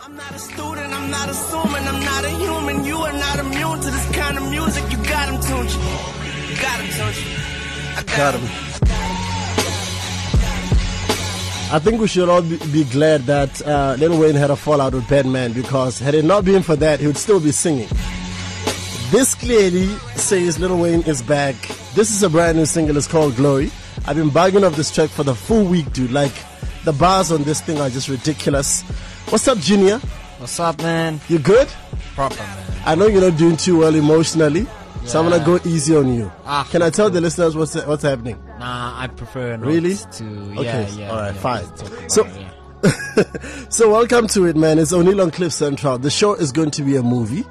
I'm not a student, I'm not assuming, I'm not a human. You are not immune to this kind of music. You got him, Tunchi. You got him, Tunchi. I got him. I think we should all be glad that Lil Wayne had a fallout with Batman, because had it not been for that, he would still be singing. This clearly says Lil Wayne is back. This is a brand new single. It's called Glory. I've been bugging off this track for the full week, dude. Like, the bars on this thing are just ridiculous. What's up, Junior? What's up, man? You good? Proper, man. I know you're not doing too well emotionally, so I'm going to go easy on you. Can I tell the listeners what's happening? Nah, I prefer not really? to. Okay, yeah. All right, fine. So, so welcome to it, man. It's O'Neal on Cliff Central. The show is going to be a movie.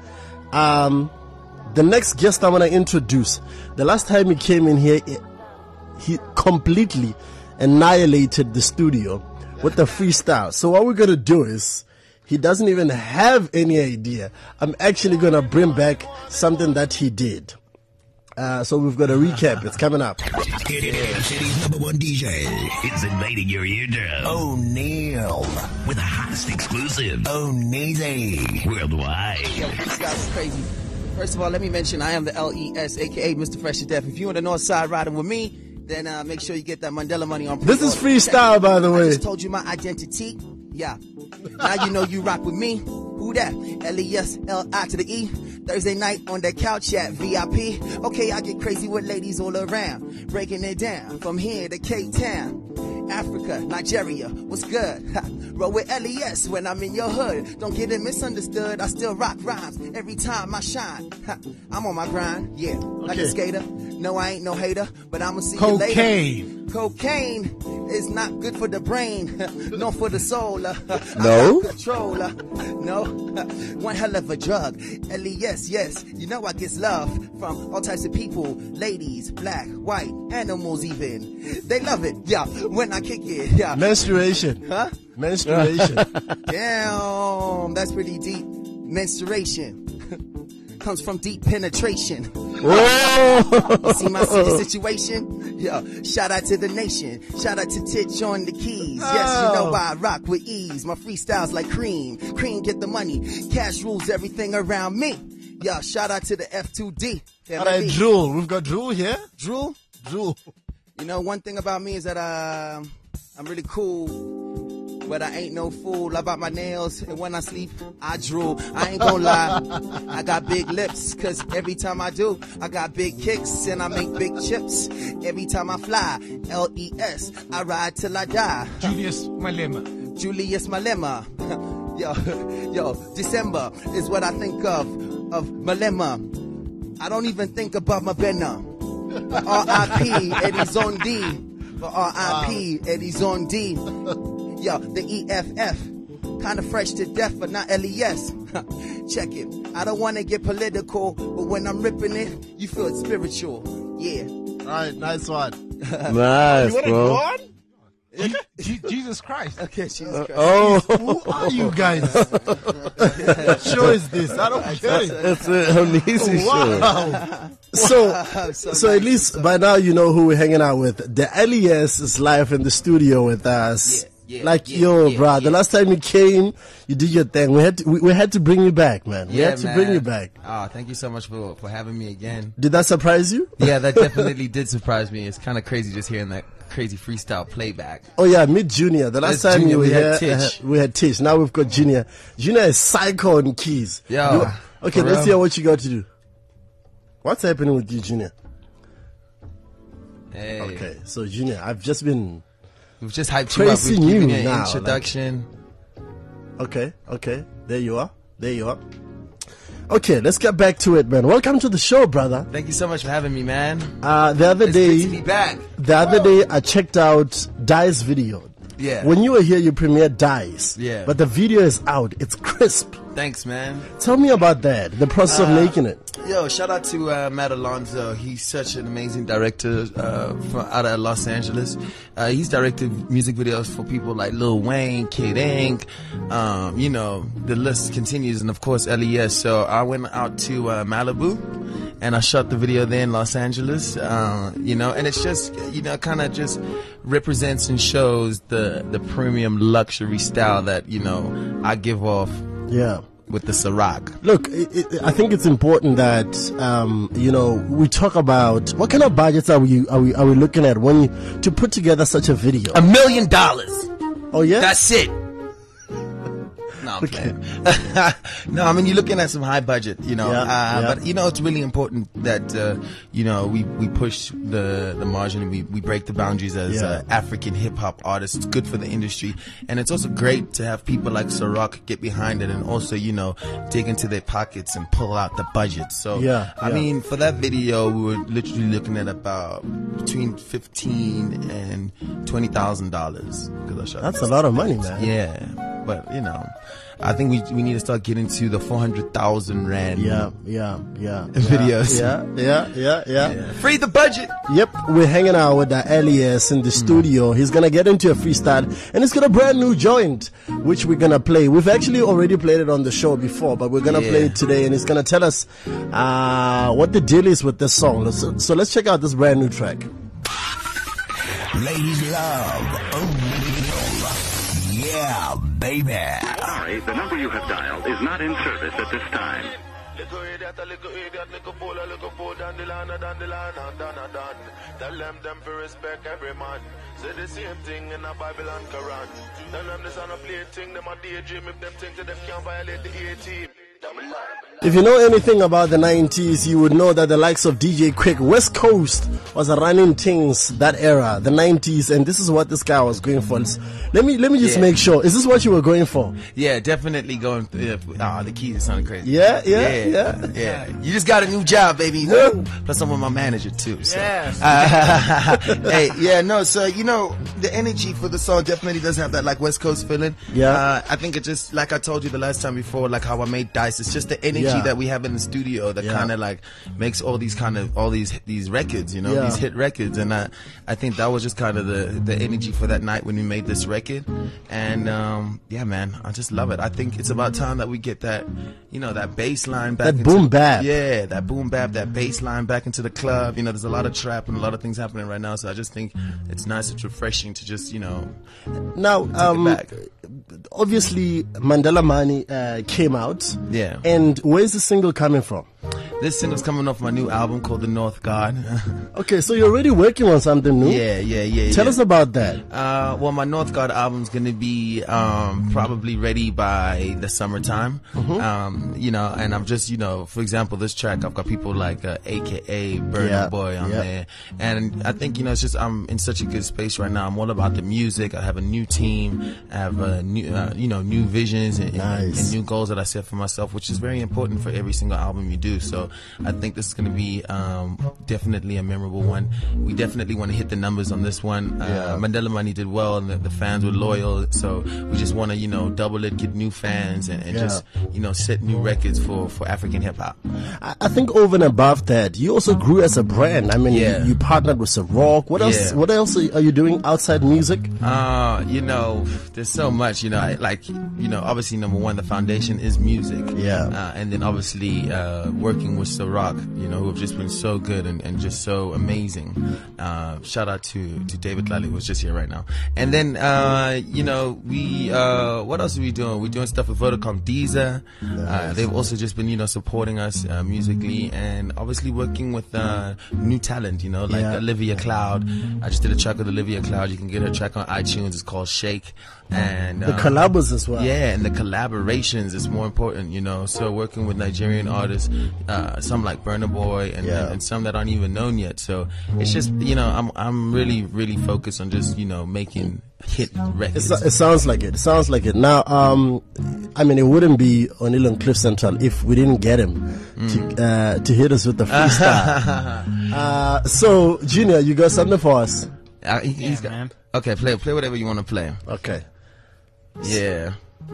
The next guest I'm going to introduce, the last time he came in here, he completely annihilated the studio with the freestyle. So what we're going to do is, he doesn't even have any idea. I'm actually going to bring back something that he did. So we've got a recap. It's coming up. City's #1 DJ is invading your eardrum. O'Neal with the hottest exclusive. O'Neezy worldwide. Yo, this guy's crazy. First of all, let me mention I am the LES, aka Mr. Fresh to Death. If you're on the north side riding with me, then make sure you get that Mandela money on. This is freestyle, by the way. I just told you my identity. Yeah. Now you know you rock with me. Who that? LESLI to the E. Thursday night on the couch at VIP. Okay, I get crazy with ladies all around. Breaking it down from here to Cape Town. Africa, Nigeria, what's good? Ha. Roll with LES when I'm in your hood. Don't get it misunderstood. I still rock rhymes every time I shine. Ha. I'm on my grind, yeah, like a skater. No, I ain't no hater, but I'ma see you later. Cocaine is not good for the brain, nor for the soul. No? Control, no. One hell of a drug. LES, yes. You know I get love from all types of people. Ladies, black, white, animals even. They love it, yeah, when I kick it, yeah. Menstruation. Huh? Menstruation. Damn, that's pretty deep. Menstruation comes from deep penetration. Whoa! You see my city situation? Yo, shout out to the nation. Shout out to Titch on the keys. Yes, you know I rock with ease. My freestyle's like cream. Cream get the money. Cash rules everything around me. Yo, shout out to the F2D. All right, Drool. We've got Drool here. Drool? Drool. You know, one thing about me is that I'm really cool, but I ain't no fool about my nails, and when I sleep, I drool. I ain't gonna lie, I got big lips, cause every time I do, I got big kicks, and I make big chips. Every time I fly, LES, I ride till I die. Julius Malema. Yo, December is what I think of Malema. I don't even think about my Benna. R.I.P. Eddie Zondi. R.I.P. Eddie Zondi. Yo, the EFF, kinda fresh to death, but not LES. Check it. I don't wanna get political, but when I'm ripping it, you feel it's spiritual. Yeah. Alright, nice one. Nice, You bro. want Jesus Christ. Okay, Jesus Christ. Who are you guys? What show is this? I don't get it. It's an easy show. Wow. So at least by now you know who we're hanging out with. The LES is live in the studio with us. The last time you came, you did your thing. We had to bring you back, man. We had to bring you back. Oh, thank you so much for having me again. Did that surprise you? Yeah, that definitely did surprise me. It's kind of crazy just hearing that crazy freestyle playback. Oh yeah, meet Junior. The last time Junior, we had here, Titch. we had Titch. Now we've got Junior. Junior is psycho on keys. Yeah. Okay, let's hear what you got to do. What's happening with you, Junior? Hey. Okay, so Junior, we've just hyped you up. We've given you an now, introduction. Okay, there you are. Okay, let's get back to it, man. Welcome to the show, brother. Thank you so much for having me, man. The other It's good to be back. day, I checked out Dai's video. Yeah. When you were here, you premiered Dai's. Yeah. But the video is out. It's crisp. Thanks, man. Tell me about that, the process of making it. Yo, shout out to Matt Alonzo. He's such an amazing director from out of Los Angeles. He's directed music videos for people like Lil Wayne, Kid Ink. You know, the list continues, and of course LES. So I went out to Malibu, and I shot the video there in Los Angeles. You know, and it's just, you know, kind of just represents and shows the premium luxury style that, you know, I give off Yeah. With the Ciroc. Look, I think it's important that we talk about what kind of budgets are we looking at to put together such a video. $1 million. Oh yeah, that's it. No, I'm playing. No, I mean, you're looking at some high budget, but it's really important that we push the margin and we break the boundaries as African hip hop artists. It's good for the industry, and it's also great to have people like Ciroc get behind it and also dig into their pockets and pull out the budget. So I mean, for that video, we were literally looking at about between $15,000 and $20,000. That's a lot of money, man. Yeah. But I think we need to start getting to the 400,000 rand. Videos. Yeah. Free the budget. Yep, we're hanging out with Elias in the studio. He's gonna get into a freestyle, and he's got a brand new joint which we're gonna play. We've actually already played it on the show before, but we're gonna play it today, and he's gonna tell us what the deal is with this song. So let's check out this brand new track. Ladies love. Yeah, baby. Sorry, the number you have dialed is not in service at this time. Tell them for respect every man. Say the same thing in a Bible and Quran. Tell them this on a play thing, them a daydream if them think that them can't violate the A-team. If you know anything about the 90s, you would know that the likes of DJ Quick, West Coast was running things that era, the 90s, and this is what this guy was going for. Let me just make sure. Is this what you were going for? Yeah, definitely going. The keys are sounding crazy. Yeah. You just got a new job, baby. Plus, I'm with my manager too. So. Yes. So the energy for the song definitely does have that like West Coast feeling. Yeah. I think it just like I told you the last time before, like how I made Dice. It's just the energy that we have in the studio that kind of like makes all these records, these hit records, and I think that was just kind of the energy for that night when we made this record, and man, I just love it. I think it's about time that we get that that bass line back, that boom bap, that boom bap, that bass line back into the club. There's a lot of trap and a lot of things happening right now, so I just think it's nice, it's refreshing to just now take it back. Obviously Mandela Money came out. Yeah. And where's the single coming from? This single's coming off my new album called The North God. Okay, so you're already working on something new? Yeah. Tell us about that. Well, my North God album's gonna be probably ready by the summertime. And I'm just, for example, this track, I've got people like AKA Burna Boy on there. And I think, it's just I'm in such a good space right now. I'm all about the music. I have a new team. I have new visions and new goals that I set for myself, which is very important for every single album you do. So I think this is going to be definitely a memorable one. We definitely want to hit the numbers on this one. Mandela Money did well, and the fans were loyal. So we just want to, double it, get new fans, and just, set new records for African hip hop. I think over and above that, you also grew as a brand. I mean, you partnered with Ciroc. What else? What else are you doing outside music? There's so much. Obviously, number one, the foundation is music. And then obviously working with Ciroc, who have just been so good and just so amazing. Shout out to David Lally, who's just here right now. And then what else are we doing? We're doing stuff with Vodacom Deezer. They've also just been supporting us musically, and obviously working with new talent, like Olivia Cloud. I just did a track with Olivia Cloud. You can get her track on iTunes. It's called Shake. And the collabs as well. Yeah, and the collaborations is more important, so working with Nigerian artists, some like Burna Boy and some that aren't even known yet. So it's just, I'm really, really focused on just, making hit records. It sounds like it. Now, I mean, it wouldn't be O'Neal on Cliff Central if we didn't get him to hit us with the freestyle. So, Junior, you got something for us? He's got, man. Okay, play whatever you want to play. Okay. Yeah.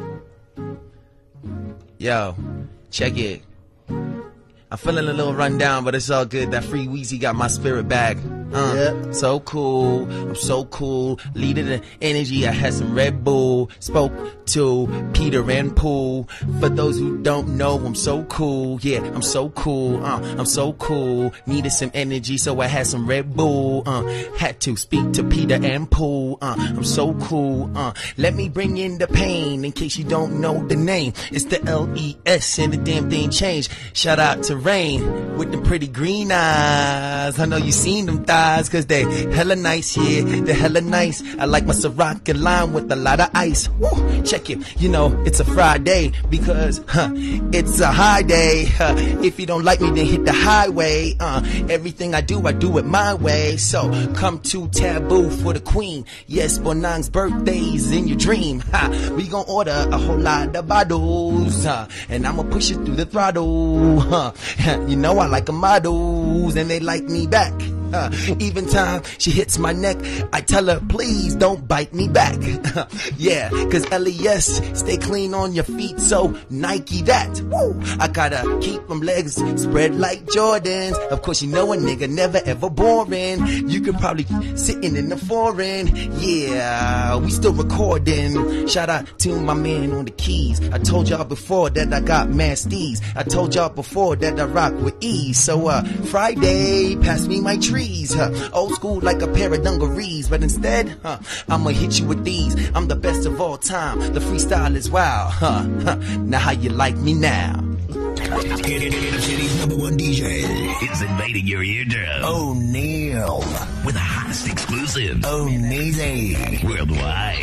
Yo, check it. I'm feeling a little run down, but it's all good. That free Weezy got my spirit back. Yeah. So cool. I'm so cool. Leader the energy. I had some Red Bull. Spoke to Peter and Paul. For those who don't know, I'm so cool. Yeah, I'm so cool. I'm so cool. Needed some energy, so I had some Red Bull. Had to speak to Peter and Paul. I'm so cool. Let me bring in the pain in case you don't know the name. It's the LES and the damn thing changed. Shout out to Rain with the pretty green eyes. I know you seen them thighs, cause they hella nice, yeah, they hella nice. I like my Ciroc and lime with a lot of ice. Woo, check it, you know, it's a Friday because, it's a high day. If you don't like me, then hit the highway. Everything I do it my way. So come to Taboo for the queen. Yes, Bonang's birthday's in your dream. We gon' order a whole lot of bottles, and I'ma push it through the throttle. You know I like models, and they like me back. Even time she hits my neck, I tell her, please don't bite me back. Yeah, cause LES, stay clean on your feet, so Nike that. Woo! I gotta keep them legs spread like Jordans. Of course, you know a nigga never ever boring. You can probably sitting in the foreign. Yeah, we still recording. Shout out to my man on the keys. I told y'all before that I got mad steez. I told y'all before that I rock with ease. So Friday, pass me my trees. Old school like a pair of dungarees, but instead, I'ma hit you with these. I'm the best of all time. The freestyle is wild. Now how you like me now? Inner City's #1 DJ is invading your eardrum. O'Neal with the hottest exclusive. O'Neal worldwide.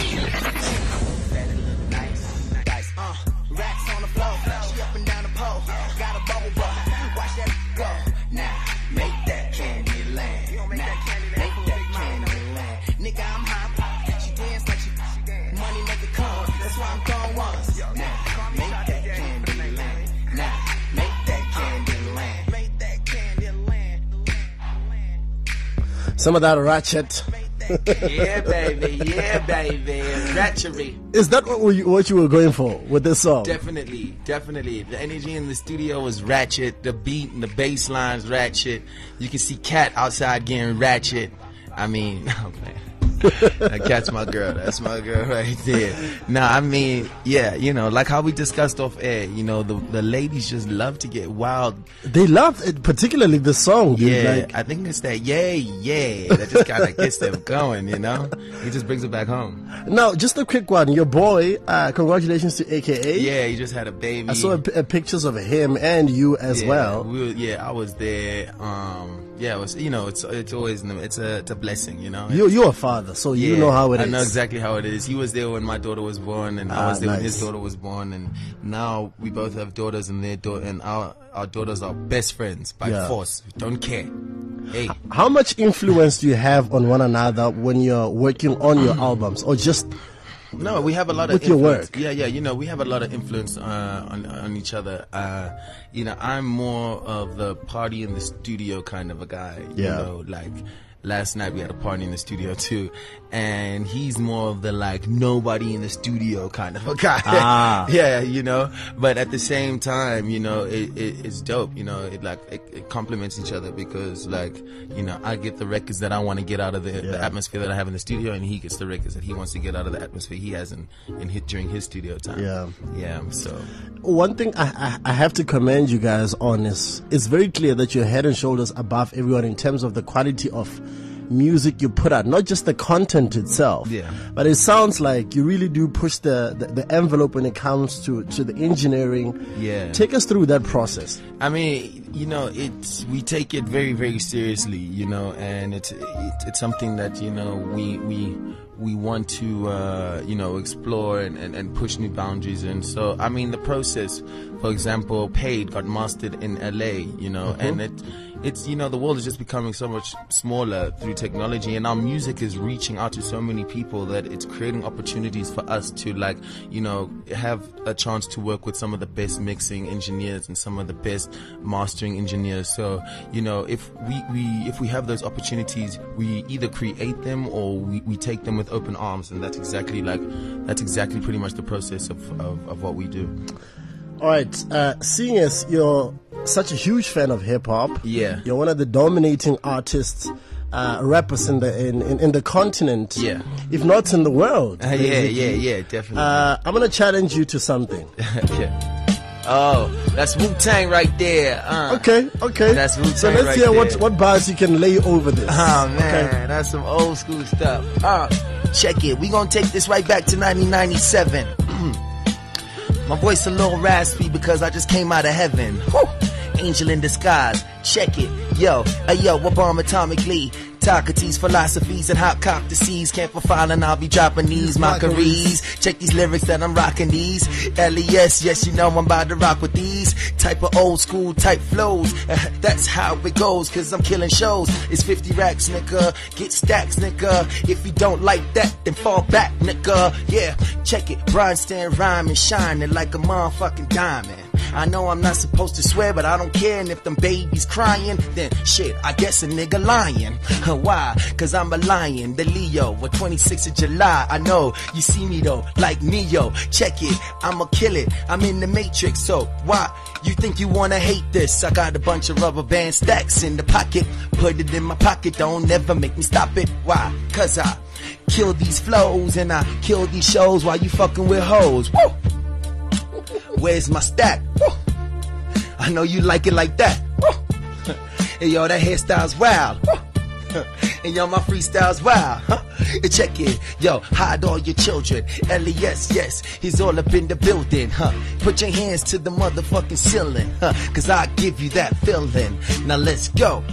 Racks on the floor, she up and down the pole. Got a bubble butt, watch that go. Now, make that candy land. Now, make that candy land. Nigga, I'm hot. She dance like she money never come. That's why I'm throwing ones. Now, make that candy land. Now, make that candy land. Make that candy land. Some of that ratchet. Yeah, baby. Yeah, baby. Ratchery. Is that what you were going for with this song? Definitely. The energy in the studio was ratchet. The beat and the bass line's ratchet. You can see Kat outside getting ratchet. I mean, oh man. Cat's my girl. That's my girl right there. Nah, I mean, yeah, you know, like how we discussed off air, you know, the ladies just love to get wild. They love it, particularly the song, dude. Yeah, like, I think it's that yeah that just kind of gets them going, you know? It just brings it back home. Now, just a quick one. Your boy, congratulations to AKA. Yeah, he just had a baby. I saw pictures of him and you as well. I was there. Yeah, it was, you know, it's always, it's a blessing, you know? You're a father, so you know how it is. I know exactly how it is. He was there when my daughter was born, and I was there when his daughter was born, and now we both have daughters, and their daughter, and our daughters are best friends by force. Don't care. Hey. How much influence do you have on one another when you're working on your albums, or just... No, we have a lot of with your work. Yeah, you know, we have a lot of influence on each other. You know, I'm more of the party in the studio kind of a guy. Yeah. You know, like last night we had a party in the studio too, and he's more of the like nobody in the studio kind of a guy. Yeah, you know. But at the same time, you know, it's dope. You know, it complements each other because, like, you know, I get the records that I want to get out of the atmosphere that I have in the studio, and he gets the records that he wants to get out of the atmosphere he has during his studio time. Yeah. So one thing I have to commend you guys on is it's very clear that you're head and shoulders above everyone in terms of the quality of music you put out, not just the content itself. Yeah. But it sounds like you really do push the envelope when it comes to the engineering. Yeah. Take us through that process. I mean, you know, we take it very, very seriously, you know, and it's something that, you know, we want to, you know, explore and push new boundaries. And so, I mean, the process, for example, Paid got mastered in LA, you know, and it's, you know, the world is just becoming so much smaller through technology, and our music is reaching out to so many people that it's creating opportunities for us to, like, you know, have a chance to work with some of the best mixing engineers and some of the best mastering engineers. So, you know, if we have those opportunities, we either create them or we take them with open arms, and that's exactly pretty much the process of what we do. All right, seeing as you're such a huge fan of hip hop, yeah, you're one of the dominating artists rappers in the continent. Yeah. If not in the world. Yeah, definitely. I'm gonna challenge you to something. Yeah. Oh, that's Wu-Tang right there. Okay. That's Wu-Tang So let's right hear there. what bars you can lay over this. Oh man, that's some old school stuff. Check it. We gonna take this right back to 1997. My voice a little raspy because I just came out of heaven. Whew. Angel in disguise. Check it. Yo, what bomb atomically? Socrates, philosophies, and hot cock the seas. Can't profile and I'll be dropping these mockeries. Check these lyrics that I'm rocking these. LES, yes, you know I'm about to rock with these type of old school type flows. That's how it goes, cause I'm killing shows. It's 50 racks, nigga. Get stacks, nigga. If you don't like that, then fall back, nigga. Yeah, check it. Rhinestone rhyming, shining like a motherfucking diamond. I know I'm not supposed to swear, but I don't care. And if them babies crying, then shit, I guess a nigga lying. Why? Cause I'm a lion, the Leo, with 26th of July. I know you see me though, like Neo. Check it, I'ma kill it. I'm in the Matrix, so why? You think you wanna hate this? I got a bunch of rubber band stacks in the pocket. Put it in my pocket, don't ever make me stop it. Why? Cause I kill these flows and I kill these shows while you fucking with hoes. Woo! Where's my stack? Woo! I know you like it like that. Woo! Hey yo, that hairstyle's wild. Woo! And yo, my freestyle's wild. Check it. Yo, hide all your children. LES, yes, he's all up in the building. Put your hands to the motherfucking ceiling. Cause I give you that feeling. Now let's go.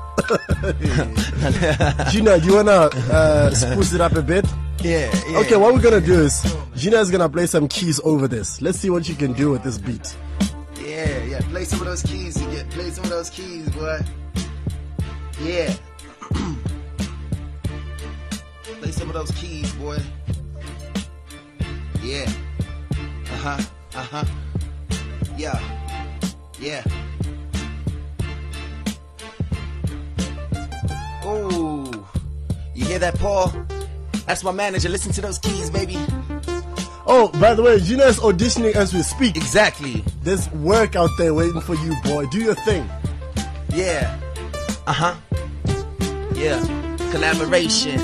Gina, do you wanna spruce it up a bit? Yeah. Okay, what we're gonna do is Gina's gonna play some keys over this. Let's see what you can do with this beat. Yeah. Play some of those keys. Play some of those keys, boy. Yeah. Play some of those keys, boy. Yeah. Yeah. Oh, you hear that, Paul? That's my manager. Listen to those keys, baby. Oh, by the way, Gina's auditioning as we speak. Exactly. There's work out there waiting for you, boy. Do your thing. Yeah. Yeah. Collaboration.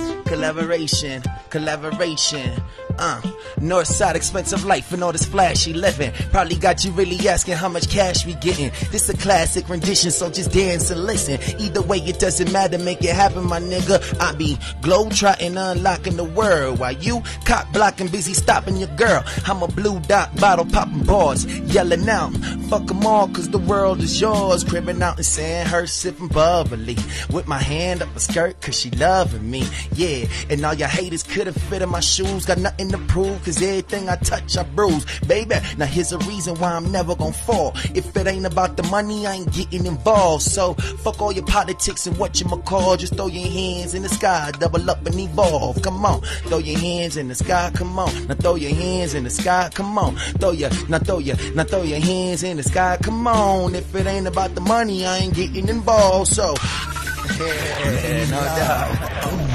Northside expensive life and all this flashy living. Probably got you really asking how much cash we getting. This a classic rendition, so just dance and listen. Either way, it doesn't matter, make it happen, my nigga. I be globe-trotting, unlocking the world, while you cock blocking, busy stopping your girl. I'm a blue dot bottle popping bars, yelling out, fuck them all, cause the world is yours. Cribbing out and saying her sipping bubbly, with my hand up her skirt, cause she loving me. Yeah, and all your haters couldn't fit in my shoes. Got nothing to prove, cause everything I touch I bruise. Baby, now here's a reason why I'm never gonna fall. If it ain't about the money, I ain't getting involved. So fuck all your politics and what you call. Just throw your hands in the sky, double up and evolve. Come on, throw your hands in the sky, come on. Now throw your hands in the sky, come on. Throw your hands in the sky, come on. If it ain't about the money, I ain't getting involved. So yeah, no doubt.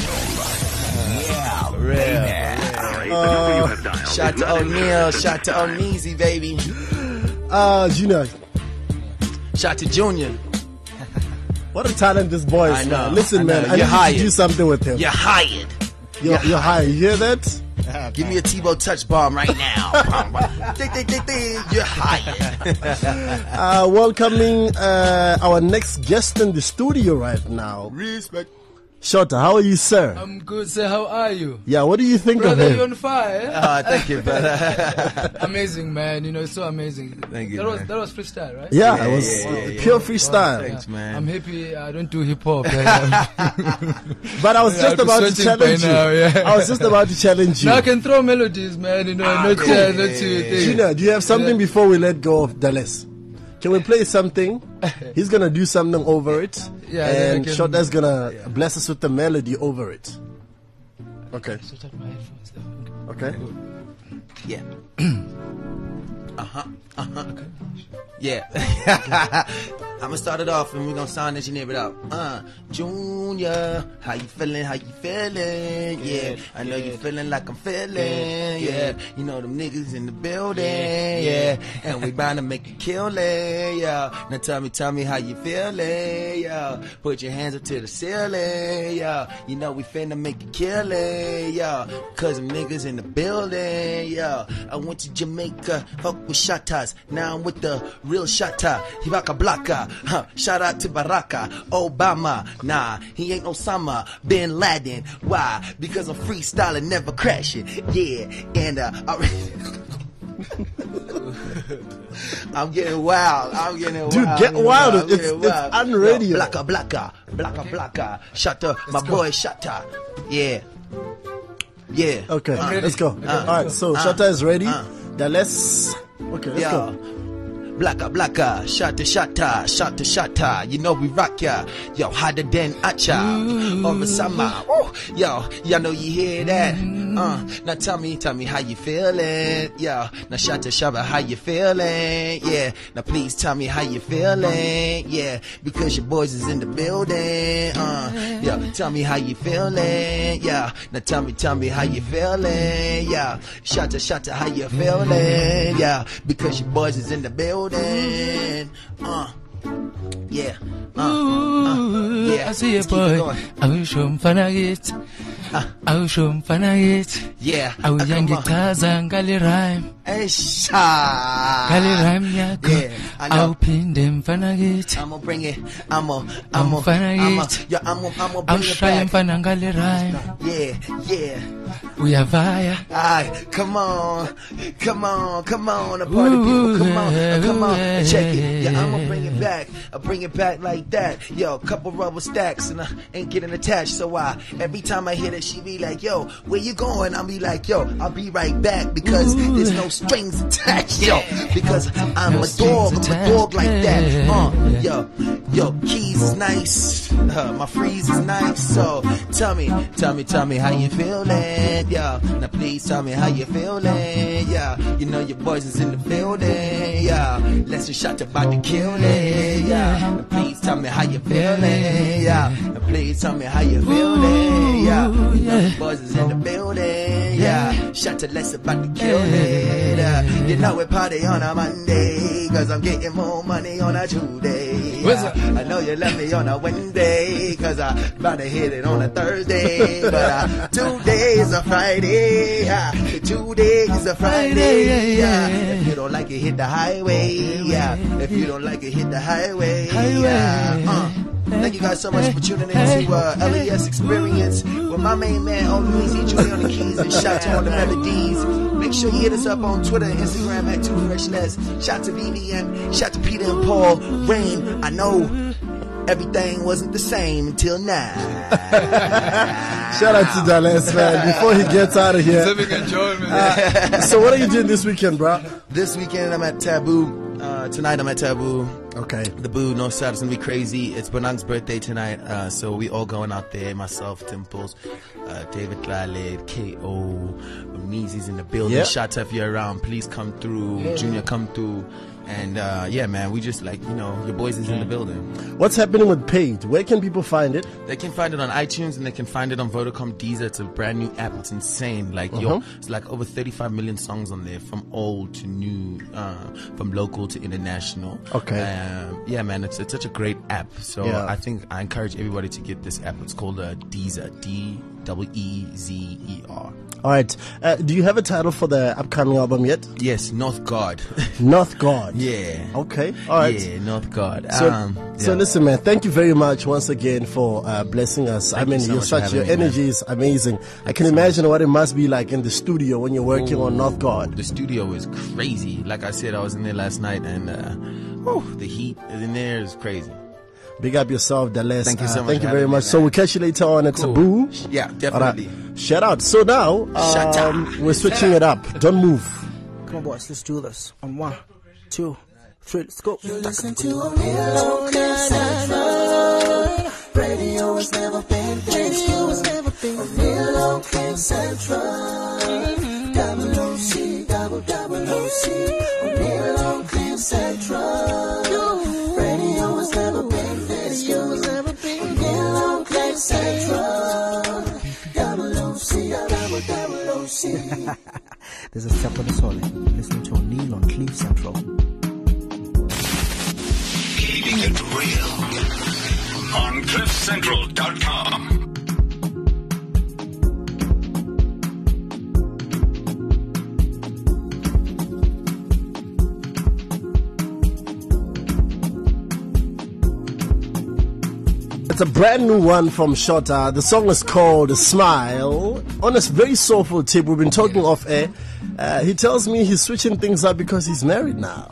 Shout to O'Neal, shout to O'Neezy, baby. Gina. Shout to Junior. What a talent this boy is. I know. Listen, man, I need you to do something with him. You're hired. You're hired. You hear that? Give me a Tebow touch bomb right now. You're hired. Welcoming our next guest in the studio right now. Respect. Shota, how are you, sir? I'm good, sir. How are you? Yeah, what do you think brother, of him? You're on fire. Thank you, brother. Amazing, man. You know, it's so amazing. Thank you, that was freestyle, right? Yeah, it was pure freestyle. Thanks, man. I'm happy I don't do hip hop. But I was just about to challenge you. Now, yeah. I was just about to challenge you. Now I can throw melodies, man. You know, not to Gina, do you have something before we let go of Dallas? Can we play something? He's gonna do something over it, and Shota's gonna bless us with the melody over it. Okay. Okay. Yeah. Yeah. I'ma start it off and we're gonna sound engineer it out. Junior, how you feeling? How you feeling? Yeah, I know you feeling like I'm feeling. Yeah, you know them niggas in the building. Yeah, and we bound to make a killing. Yeah, now tell me how you feeling. Yeah, put your hands up to the ceiling. Yeah, you know we finna make a killing. Yeah, cause them niggas in the building. Yeah, I went to Jamaica, fuck with Shatas. Now I'm with the real Shatta, Hibaka Blaka. Shout out to Baraka Obama. Nah, he ain't Osama Bin Laden. Why? Because I'm freestyling, never crashing. Yeah, and I'm getting wild. Dude, get wild. It's unradio. Blaka. Shatta, my boy Shatta. Yeah. Okay, let's go. Alright, so Shatta is ready. Now let's go. Blaka, shatta. You know we rock ya. Yo, harder than Acha or Masama. Oh, yo, y'all know you hear that. Now tell me how you feeling. Yo, now shatta, how you feeling? Yeah, now please tell me how you feeling. Yeah, because your boys is in the building. Yo, tell me how you feeling. Yeah, now tell me how you feeling. Yeah, shatta, how you feeling? Yeah, because your boys is in the building. Yeah. I see a boy. I will show him fanagit. I will show him fanagit. Yeah. I will young guitars and gully rhyme. Gully rhyme yako. Yeah, I know. I'll pin them fanagit. I'ma bring it. I'ma fanagit. I'ma I'll bring it try and back. fanangali rhyme. Yeah. We are via. Alright, come on, the party people, come on, check it. Yeah, I'ma bring it back. I bring it back like that. Yo, a couple rubber stacks and I ain't getting attached. So every time I hear that, she be like, yo, where you going? I'll be like, yo, I'll be right back because there's no strings attached, yo. Because I'm a dog like that. Yo, keys is nice, my freeze is nice. So tell me how you feeling? Yeah, now please tell me how you feeling. Yeah, you know your boys is in the building. Yeah, let's just shot about to kill it. Yeah, now please tell me how you feeling. Yeah, now please tell me how you feeling. Yeah, you know your boys is in the building. Yeah, shot to let's about to kill it. You know we party on a Monday, cause I'm getting more money on a Tuesday. I know you left me on a Wednesday, cause I'm about to hit it on a Thursday. But 2 days a Friday, 2 days a Friday. Yeah. If you don't like it, hit the highway. Yeah. If you don't like it, hit the highway. Thank you guys so much for tuning in to LES Experience with my main man, Oluisi Jr. on the keys and shout to on the melodies. Make sure you hit us up on Twitter and Instagram at 2freshness. Shout to BBM, shout to Peter and Paul. Rain, I know everything wasn't the same until now. Shout out to Dallas, man, before he gets out of here. So what are you doing this weekend, bro? This weekend I'm at Taboo. Tonight I'm at Taboo. Okay. The Boo, no stop, it's gonna be crazy. It's Bonang's birthday tonight, so we all going out there. Myself, Dimples, David Khaled, K.O., Meezy's in the building. Yep. Shout out if you're around, please come through. Junior, come through. And yeah, man, we just like, you know, your boys is in the building. What's happening with Paid? Where can people find it? They can find it on iTunes and they can find it on Vodacom Deezer. It's a brand new app. It's insane. Like, it's like over 35 million songs on there, from old to new, from local to international. Okay. Yeah, man, it's such a great app. So Yeah. I think I encourage everybody to get this app. It's called Deezer, Deezer. All right. Do you have a title for the upcoming album yet? Yes, North God. North God. Yeah. Okay. All right. Yeah, North God. So listen, man, thank you very much once again for blessing us. Thank you so much for your having me, energy is amazing. I can imagine what it must be like in the studio when you're working on North God. The studio is crazy. Like I said, I was in there last night and the heat in there is crazy. Big up yourself, Dallas. Thank you so much. Thank you very much. So we'll catch you later on at Taboo. Yeah, definitely. Right. Shout out. So now we're switching it up. Don't move. Come on, boys, let's do this. On 1, 2, 3, let's go. You listen to O'Neal Central. Radio has never been this. O'Neal Central. Double OC, double OC. O'Neal This is Sepo the Sole. Listening to O'Neal on Cliff Central. Keeping it real on CliffCentral.com. It's a brand new one from Shota. The song is called Smile. On a very soulful tip, we've been talking off air. He tells me he's switching things up because he's married now.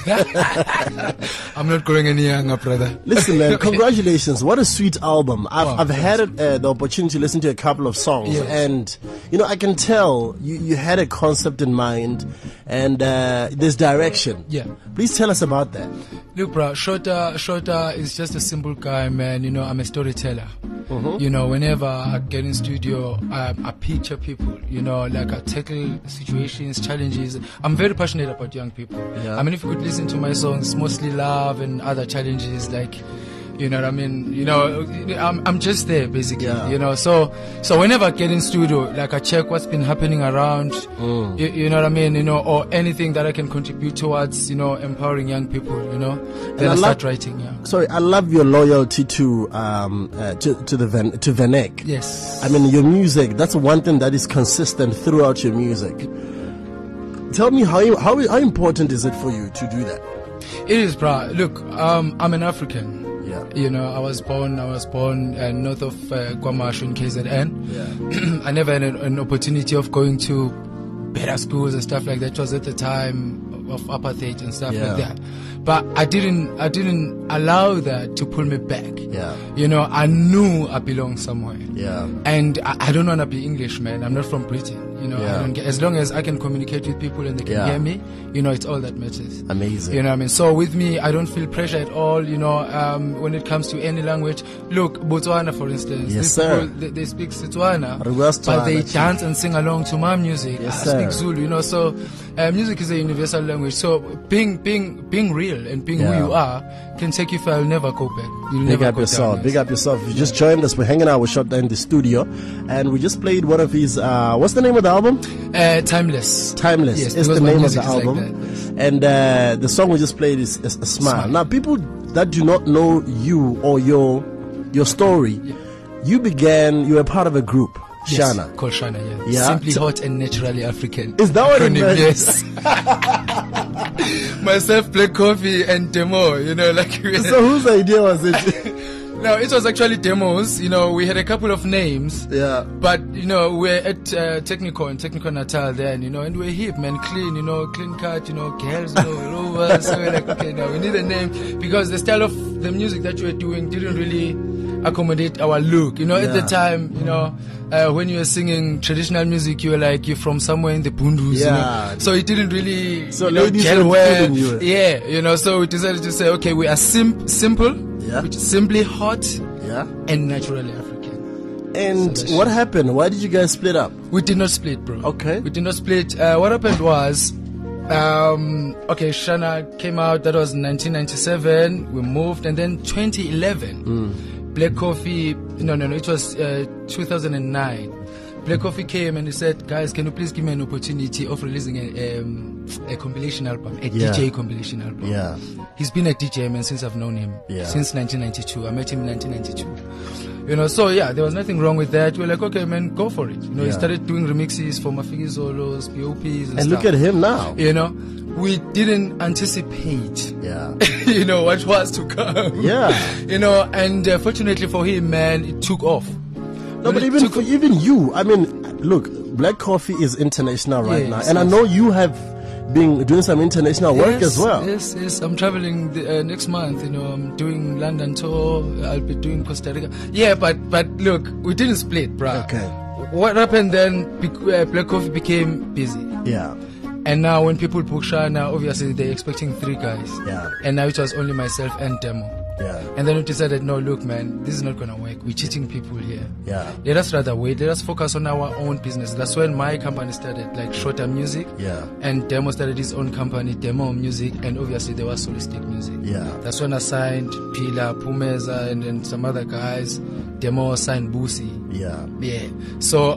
I'm not growing any younger, brother. Listen, man, congratulations. What a sweet album. I've had the opportunity to listen to a couple of songs. Yes. And, you know, I can tell you had a concept in mind and there's direction. Yeah. Please tell us about that. Look, bro, Shota is just a simple guy, man. You know, I'm a storyteller. Mm-hmm. You know, whenever I get in studio, I picture people. You know, like I tackle situations, challenges. I'm very passionate about young people. Yeah. I mean, if you could listen to my songs, mostly love and other challenges, like, you know what I mean? You know, I'm just there, basically. Yeah. You know, so whenever I get in studio, like I check what's been happening around, you know what I mean? You know, or anything that I can contribute towards, you know, empowering young people, you know, then I start writing, yeah. Sorry, I love your loyalty to Vanek. Yes. I mean, your music, that's one thing that is consistent throughout your music. Tell me how important is it for you to do that? It is, bro. Look, I'm an African. Yeah. You know, I was born north of Kwamashu in KZN. Yeah. I never had an opportunity of going to better schools and stuff like that. It was at the time of apartheid and stuff like that. But I didn't allow that to pull me back. Yeah. You know, I knew I belonged somewhere. Yeah. And I don't want to be English, man. I'm not from Britain. You know, I don't as long as I can communicate with people and they can hear me, you know, it's all that matters. Amazing. You know what I mean? So with me, I don't feel pressure at all, you know, when it comes to any language. Look, Botswana, for instance. Yes, these sir. people, they speak Setswana, Reverse but they Tswana, dance and sing along to my music. Yes, I sir. speak Zulu, you know, so music is a universal language. So being real and being who you are can take you far. You'll never go back. You'll Big never up go yourself. down. Big up yourself. If you just joined us, we're hanging out with Shota in the studio, and we just played one of his. What's the name of the album? Timeless. Timeless Yes, is because the my name of music the is like album, that, yes. and the song we just played is a Smile. Now, people that do not know you or your story, you were part of a group. Yes, Shana. called Shana, yeah. Yeah. Simply hot and naturally African. Is that what it Acronym, means? Yes. Myself, Black Coffee, and Demo, you know, like. So whose idea was it? No, it was actually Demo's. You know, we had a couple of names. Yeah. But, you know, we're at Technico Natal then, you know, and we're hip, man, clean, you know, clean cut, you know, girls, you know, over. So we're like, okay, now we need a name because the style of the music that you were doing didn't really accommodate our look. You know, at the time, you know, when you were singing traditional music, you were like, you're from somewhere in the Bundus, you know. So it didn't really, so you know, ladies gel were well. feeling you. Yeah, you know, so we decided to say, okay, we are simple, which is simply hot and naturally African. And so what happened? Why did you guys split up? We did not split, bro. Okay. We did not split. What happened was, okay, Shana came out, that was 1997. We moved, and then 2011, Black Coffee, no, it was 2009. Black Coffee came and he said, guys, can you please give me an opportunity of releasing a compilation album, a DJ compilation album. Yeah. He's been a DJ, man, since I've known him. Yeah. Since 1992. I met him in 1992. You know, so yeah, there was nothing wrong with that. We were like, okay, man, go for it. You know, he started doing remixes for Mafiki Zolos, POPs and stuff. Look at him now. You know, we didn't anticipate, Yeah. you know, what was to come. Yeah. You know, and fortunately for him, man, it took off. No, but even you, I mean, look, Black Coffee is international right now, and I know you have been doing some international work as well. Yes. I'm traveling next month. You know, I'm doing London tour. I'll be doing Costa Rica. Yeah, but look, we didn't split, bro. Okay. What happened then? Black Coffee became busy. Yeah. And now when people book Shana, obviously they're expecting 3 guys. Yeah. And now it was only myself and Demo. Yeah. And then we decided, no, look, man, this is not going to work. We're cheating people here. Yeah. Let us rather wait. Let us focus on our own business. That's when my company started, like Shota Music. Yeah. And Demo started his own company, Demo Music. And obviously there was Solistic Music. Yeah. That's when I signed Pila, Pumeza, and then some other guys. Demo signed Busi. Yeah. Yeah. So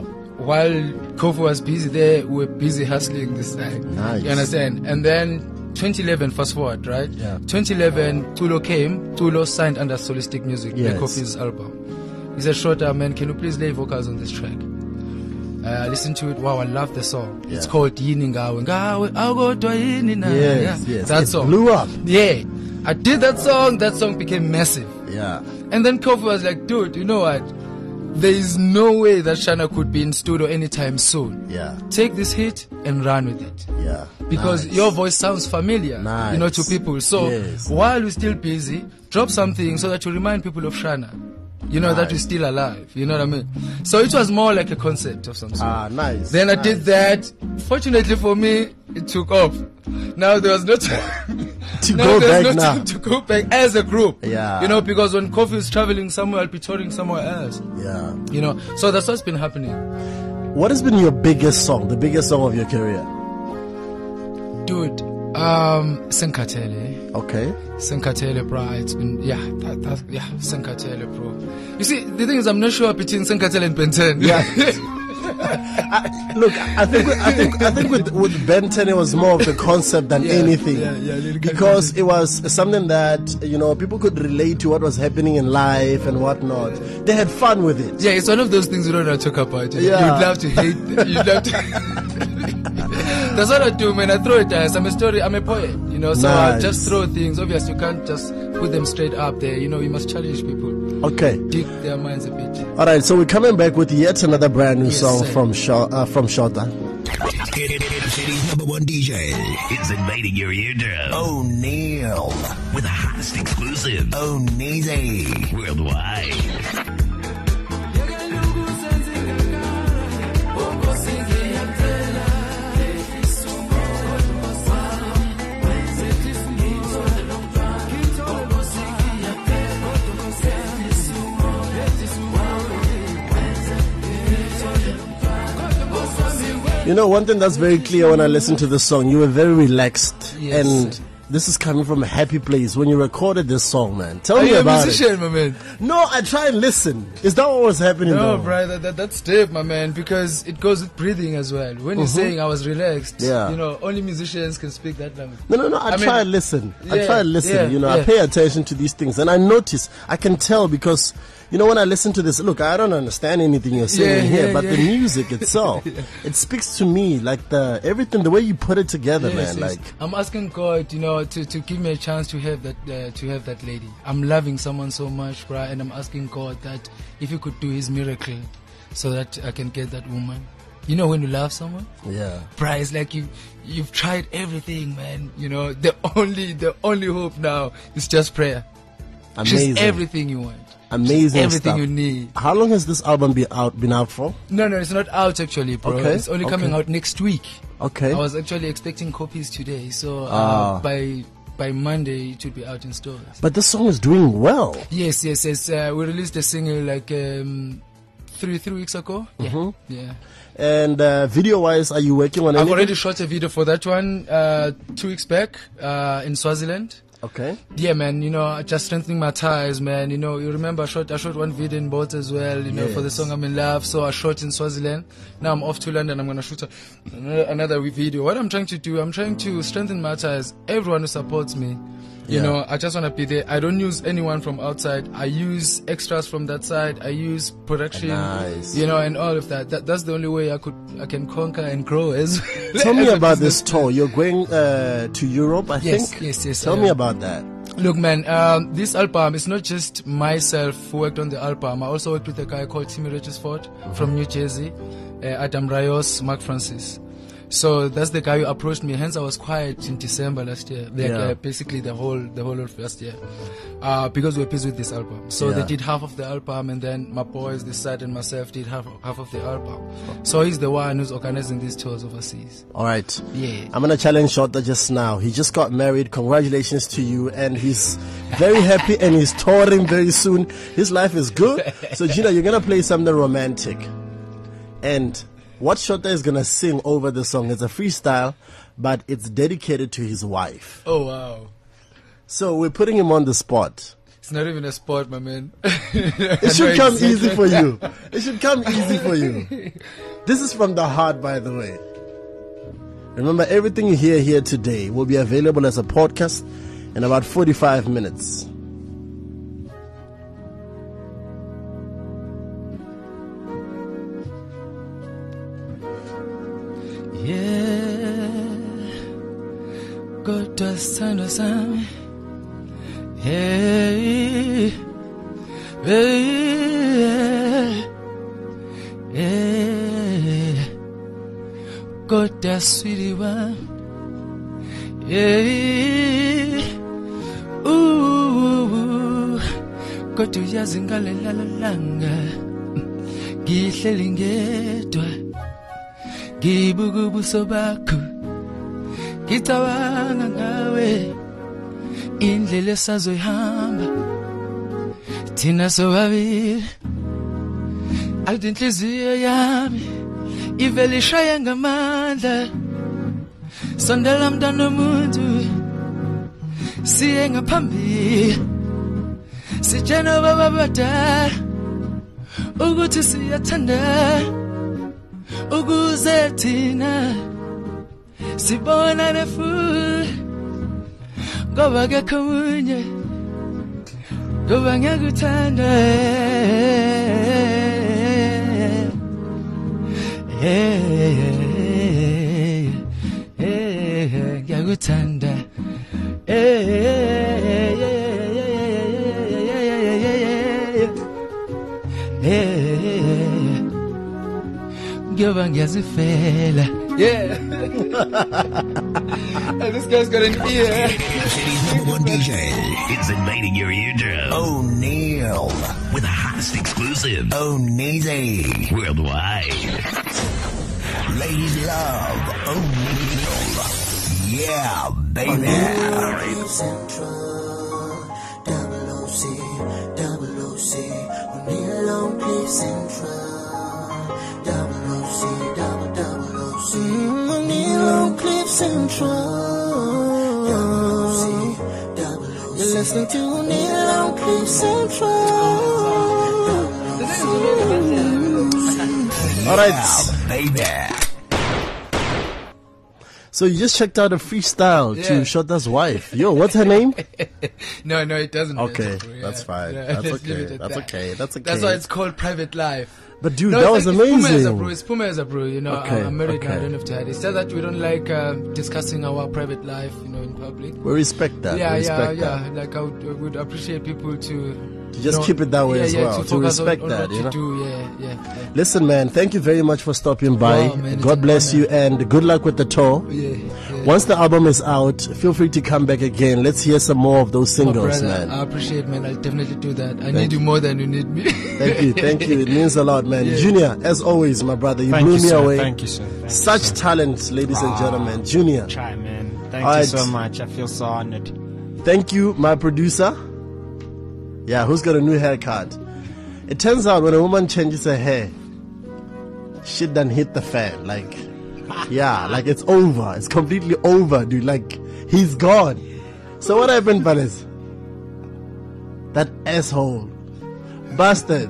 while Kofi was busy there, we were busy hustling this side. Nice. You understand? And then 2011, fast forward, right? Yeah. 2011, Tulo came. Tulo signed under Solistic Music, Yes. Kofi's album. He said, Shorter, man, can you please lay vocals on this track? I listened to it. Wow, I love the song. Yeah. It's called Yini Ngawe. Ngawe, I'll go to Yini now. Yes, Yeah, yes. that It song. blew up. Yeah. I did that song. That song became massive. Yeah. And then Kofi was like, dude, you know what? There is no way that Shana could be in studio anytime soon. Yeah. Take this hit and run with it. Yeah. Because Nice. your voice sounds familiar, Nice. you know, to people. So Yes. while we're still busy, drop something so that you remind people of Shana. You know, that we're still alive. You know what I mean? So it was more like a concept of some sort. Ah, nice. Then I nice. did that. Fortunately for me, it took off. Now there was no time To now go there's back no now. time to go back as a group. Yeah. You know, because when Kofi is traveling somewhere, I'll be touring somewhere else. Yeah. You know, so that's what's been happening. What has been your biggest song, the biggest song of your career? Dude, Senkatele. Okay. Senkatele, bro. It's been, Senkatele, bro. You see, the thing is, I'm not sure between Senkatele and Ben 10. Yeah. Look, I think with Ben 10 it was more of the concept than anything, because it was something that, you know, people could relate to what was happening in life and whatnot. They had fun with it. Yeah, it's one of those things you don't want to talk about. Yeah. You'd love to hate. You'd love to. That's what I do, man. I throw it as I'm a poet, you know. So I Nice. just throw things. Obviously, you can't just put them straight up there. You know, you must challenge people. Okay. Dig their minds a bit. All right, so we're coming back with yet another brand new Yes, song sir. from Shota. Inner City's #1 DJ. It's invading your eardrum. O'Neal. With the hottest exclusive. O'Neasy. Worldwide. You know, one thing that's very clear when I listen to this song, you were very relaxed. Yes. And this is coming from a happy place when you recorded this song, man. Tell Are me you a about musician, it. my man? No, I try and listen. Is that what was happening No, though? brother, that's deep, my man, because it goes with breathing as well. When you're saying I was relaxed, Yeah. you know, only musicians can speak that language. No, I try mean, and listen. I yeah, try and listen, yeah, you know, I yeah. pay attention to these things. And I notice, I can tell because, you know, when I listen to this, look, I don't understand anything you're saying here, but the music itself, it speaks to me, like everything, the way you put it together, Yes, man. yes. Like, I'm asking God, you know, to give me a chance to have that lady. I'm loving someone so much, bruh, and I'm asking God that if He could do His miracle, so that I can get that woman. You know, when you love someone, yeah. bruh, it's like you've tried everything, man. You know, the only hope now is just prayer. Amazing. Just everything you want. Amazing everything stuff. you need. How long has this album been out for? No, it's not out actually, bro. Okay, It's only coming okay. out next week. Okay. I was actually expecting copies today, so by Monday it should be out in stores. But this song is doing well. Yes. We released a single like 3 weeks ago. Yeah. And video-wise, are you working on I've anything? already shot a video for that one 2 weeks back in Swaziland. Okay. Yeah, man, you know, just strengthening my ties, man. You know, you remember I shot one video in Bots as well, you know, for the song I'm in Love. So I shot in Swaziland. Now I'm off to London. I'm going to shoot another video. What I'm trying to do, I'm trying to strengthen my ties. Everyone who supports me, you know, I just want to be there. I don't use anyone from outside. I use extras from that side. I use production, you know, and all of that. That's the only way I can conquer and grow as well. Tell me as a about this businessman. tour. You're going to Europe, I think? Yes. Tell me about that. Look, man, this album is not just myself who worked on the album. I also worked with a guy called Timmy Regisford from New Jersey, Adam Rayos, Mark Francis. So that's the guy who approached me. Hence, I was quiet in December last year. Basically, the whole of last year, because we were busy with this album. So they did half of the album, and then my boys, this side, and myself did half of the album. So he's the one who's organizing these tours overseas. All right. Yeah. I'm gonna challenge Shota just now. He just got married. Congratulations to you, and he's very happy, and he's touring very soon. His life is good. So Gina, you're gonna play something romantic, and what Shota is gonna sing over the song is a freestyle, but it's dedicated to his wife. Oh wow! So we're putting him on the spot. It's not even a sport, my man. It should come easy for you. It should come easy for you. This is from the heart, by the way. Remember, everything you hear here today will be available as a podcast in about 45 minutes. Yeah, God does stand sami. Hey, hey, hey, God does sweetie one. Hey, ooh, God does yazingale lalanga. Gihleli ngedwa. Gibugu buso bakho Gitawanga ngawe Indlela esazoyihamba Thina sobabili Athi inhliziyo yami Ivele ishaya ngamandla Sondela mntwana womuntu Siye ngaphambili Sitshena baba badala Ukuthi siyathanda Ukuze thina sibona nefu ngoba akekho munye ngoba ngiyakuthanda ngiyakuthanda ngoba ngiyazifela. Yeah. This guy's got an ear. The city's #1 DJ. It's invading your eardrum. O'Neal. With the hottest exclusive. O'Neezy. Worldwide. Ladies love O'Neal. Yeah, baby. Central, double OC, O'Neal on Cliff Central. O'Neal on Cliff Central. You're listening to O'Neal on Cliff Central. All right, baby. So you just checked out a freestyle to Shota's wife. Yo, what's her name? No, it doesn't. Okay, that's fine. That's okay. That's okay. That's okay. That's why it's called Private Life. But dude, that was amazing. It's Puma as a bro, you know. Okay, I'm married now, I okay. don't have to hide. It's just that we don't like discussing our private life, you know, in public. We respect that. Yeah, we respect yeah. that. Like I would appreciate people to just keep it that way as well. To respect on that, what you know. do. Yeah. Listen, man, thank you very much for stopping by. Wow, man, God bless you and good luck with the tour. Yeah. Once the album is out, feel free to come back again. Let's hear some more of those singles, brother, man. I appreciate, man. I'll definitely do that. I need you more than you need me. Thank you. It means a lot, man. Yeah. Junior, as always, my brother, you Thank blew you, me sir. away. Thank you, sir. Thank Such you, sir. talent, ladies and gentlemen. Junior. Try, man. Thank All you right. so much. I feel so honored. Thank you, my producer. Yeah, who's got a new haircut? It turns out when a woman changes her hair, shit done hit the fan. Like, yeah, like it's over. It's completely over, dude. Like, he's gone. So what happened, fellas? That asshole. Bastard.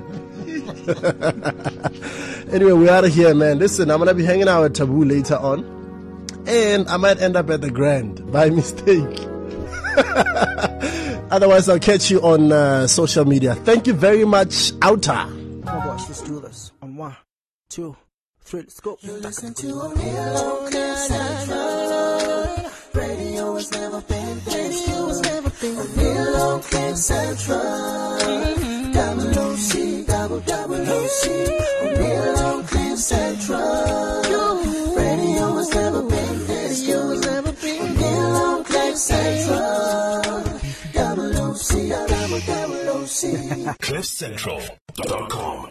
Anyway, we're out of here, man. Listen, I'm going to be hanging out with Taboo later on. And I might end up at the Grand by mistake. Otherwise, I'll catch you on social media. Thank you very much. Outer. Come on, boys, let's do this. On 1, 2, 3, let's go. You listen to O'Neal on Cliff Central. Radio has never been this good. O'Neal on Cliff Central. Double OC, double OC. O'Neal on Cliff Central. Radio has never been this good. O'Neal on Cliff Central. Double OC, double OC. CliffCentral.com